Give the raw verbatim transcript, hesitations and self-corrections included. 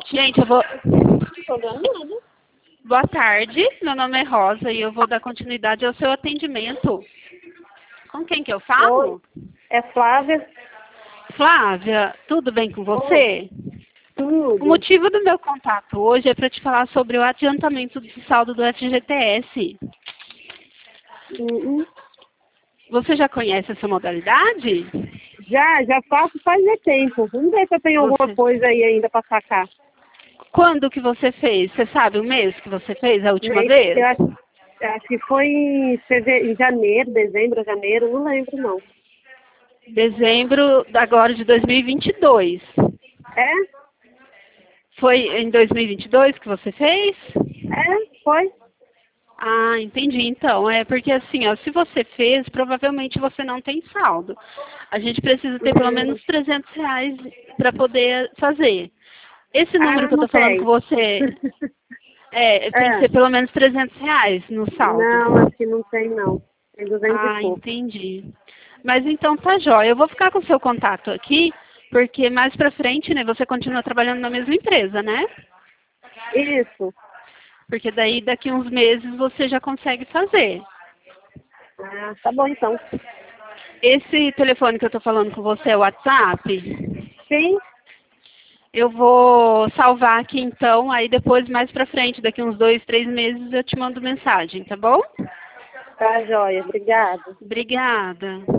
Gente, eu vou... Tô danada. Boa tarde, meu nome é Rosa e eu vou dar continuidade ao seu atendimento. Com quem que eu falo? Oi, é Flávia. Flávia, tudo bem com você? O Tudo. motivo do meu contato hoje é para te falar sobre o adiantamento do saldo do F G T S. Uhum. Você já conhece essa modalidade? Já, já faço faz é tempo. Vamos ver se eu tenho alguma Você... coisa aí ainda pra sacar. Quando que você fez? Você sabe o mês que você fez a última Mês- vez? Eu acho, eu acho que foi em, feve- em janeiro, dezembro, janeiro, não lembro não. Dezembro agora de dois mil e vinte e dois. É? Foi em dois mil e vinte e dois que você fez? É, foi. Ah, entendi. Então, é porque assim, ó, se você fez, provavelmente você não tem saldo. A gente precisa ter pelo Hum. menos trezentos reais para poder fazer. Esse número Ah, que eu não tô falando com tem. você, é, tem que É. ser pelo menos trezentos reais no saldo. Não, acho que não tem não. Tem duzentos e Ah, pouco. entendi. Mas então tá jóia. Eu vou ficar com o seu contato aqui, porque mais pra frente, né, você continua trabalhando na mesma empresa, né? Isso. Porque daí daqui uns meses você já consegue fazer. Ah, tá bom então. Esse telefone que eu tô falando com você é o WhatsApp? Sim. Eu vou salvar aqui então, aí depois mais pra frente, daqui uns dois, três meses eu te mando mensagem, tá bom? Tá, joia. Obrigada. Obrigada.